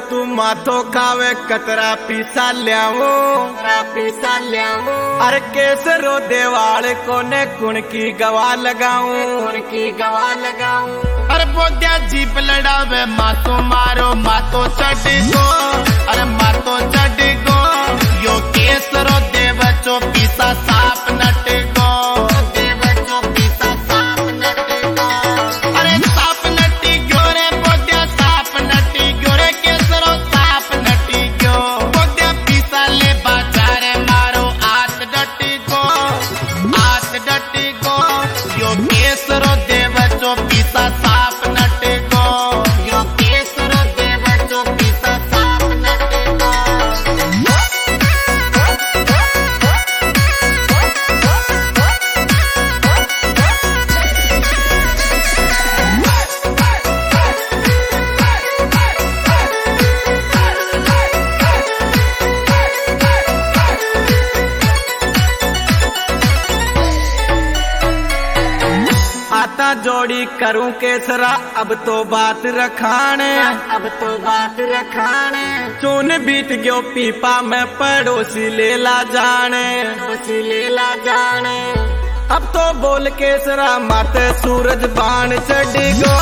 तू माथो खावे कतरा पीसा ल्यावो अरे केसरो देवाल कोने कुण की गवा लगाऊं अरे बोद्या जीप लड़ावे मातो मारो मातो चढ़ गो अरे मातो चढ़ गो यो केसरो देव चो पीसा साप नट गो अरे साप नटी गयो रे बोद्या साप नटी गयो रे केसरो साप नटी गयो बोद्या पीसा ले बाजारे मारो आत डटी गो यो केसरो देव चो पीसा साप नट गो यो केसरो देव चो पीसा साप नट गो आता जोड़ी करूं केसरा अब तो बात रखाने चून बीत गयो पीपा में पड़ोसी लेला जाने अब तो बोल केसरा माते सूरज बाण चढ़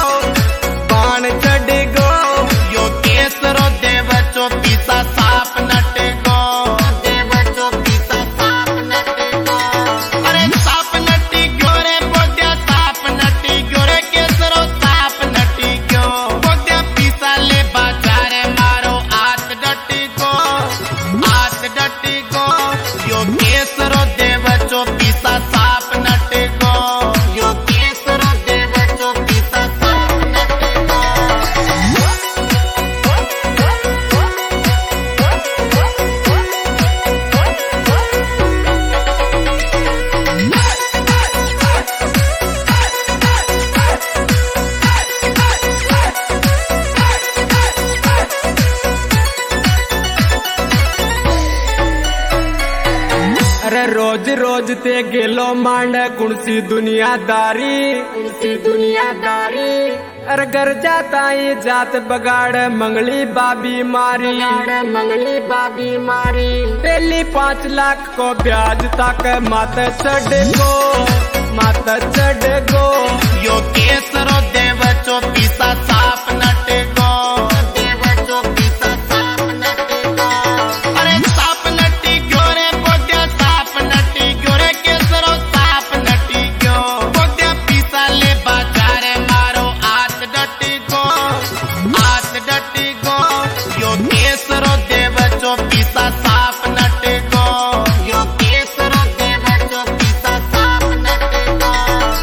गो यो केसरो देव चो पीसा साप नट गो अरे साप नटी गयो रे बोद्या साप नटी गयो रे केसरो साप नटी गयो बोद्या पीसा ले बाजारे मारो आत डटी गो यो केसरो देव चो पीसा साप नट गो यो केसरो देव चो पीसा साप नट गो अरे रोज रोज ते गेलो मांड कुणसी दुनियादारी अरे घर जाता ही जात बगाड़ मंगली बाबी मारी पहली 5 लाख को ब्याज तक माता चढ़ गो यो केसरो देव चो पीसा साप नट गो अरे साप नटी गयो रे बोद्या साप नटी गयो रे केसरो साप नटी गयो बोद्या पीसा ले बाजारे मारो आत डटी गो यो केसरो देव चो पीसा साप नट गो यो केसरो देव चो पीसा साप नट गो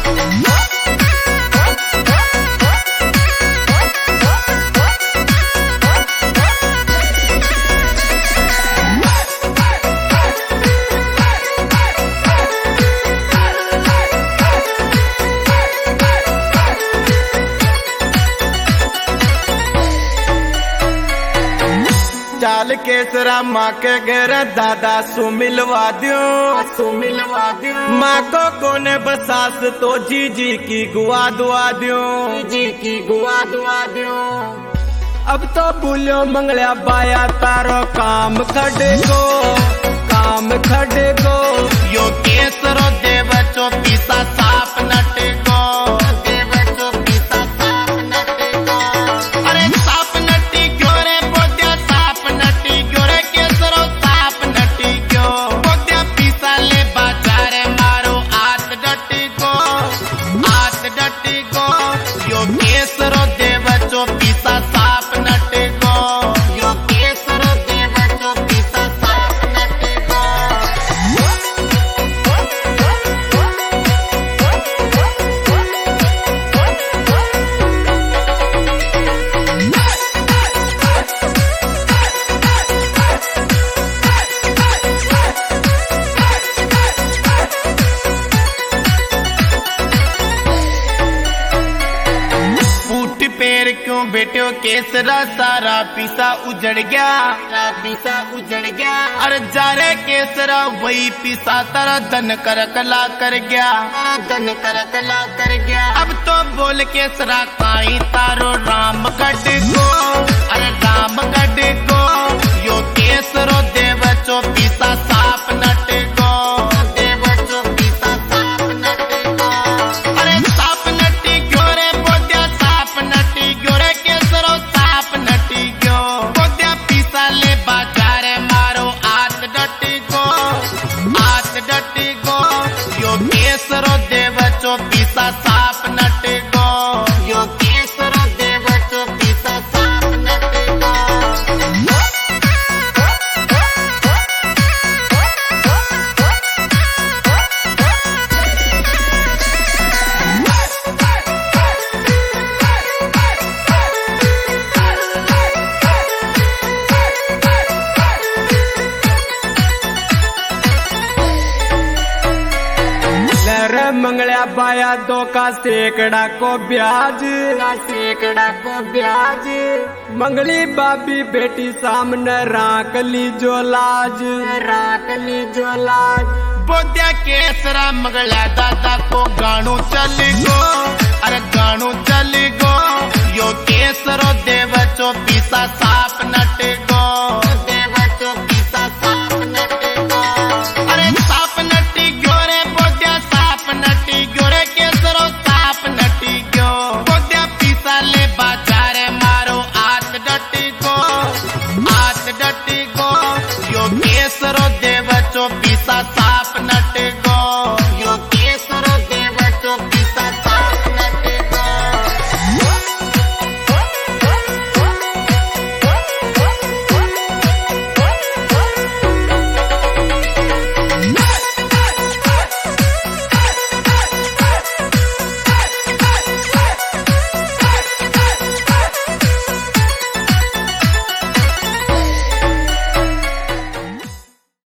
चाल केसरा माँ के घर दादा सु मिलवा दियो माँ को कोने बसास तो जीजी की गुआ दुआ दियो अब तो भूलो मंगला बाया तारो काम खड़ गो यो केसरो देव चो पीसा साप नट गो अरे साप नटी गयो रे बोद्या साप नटी गयो रे केसरो साप नटी गयो बोद्या पीसा ले बाजारे मारो आत डटी गो यो केसरो देव चो पीसा साप नट गो यो केसरो देव चो पीसा साप नट गो बेटियों केसरा सारा पीसा उजड़ गया, अरे जा रे केसरा वही पीसा तारा धन कर कला कर गया, अब तो बोल केसरा काई तारो रामगढ़ को, अरे रामगढ़ को यो केसरो देव चो पीसा साप नट को, अरे साप नटी गयो रे बोद्या साप नटी गयो रे केसरो साप नटी गयो, बोद्या पीसा ले बाजार मारो आत डटी को, यो केसरो देव चो पीसा साप नट को, यो केसरो देव चो पीसा साप नट को। मंगल्या पाया दो का सैकड़ा को ब्याज, मंगली बाबी बेटी सामने राकली जो लाज, बोद्या केसरा मंगल्या दादा को गाणु चल गो, अरे गाणु चल गो यो केसरो देव चो पीसा साप नट गो, अरे साप नटी गयो रे बोद्या साप नटी गयो रे केसरो साप नटी गयो, बोद्या पीसा ले बाजार मारो आत डटी गो, यो केसरो देव चो पीसा साप नट गो।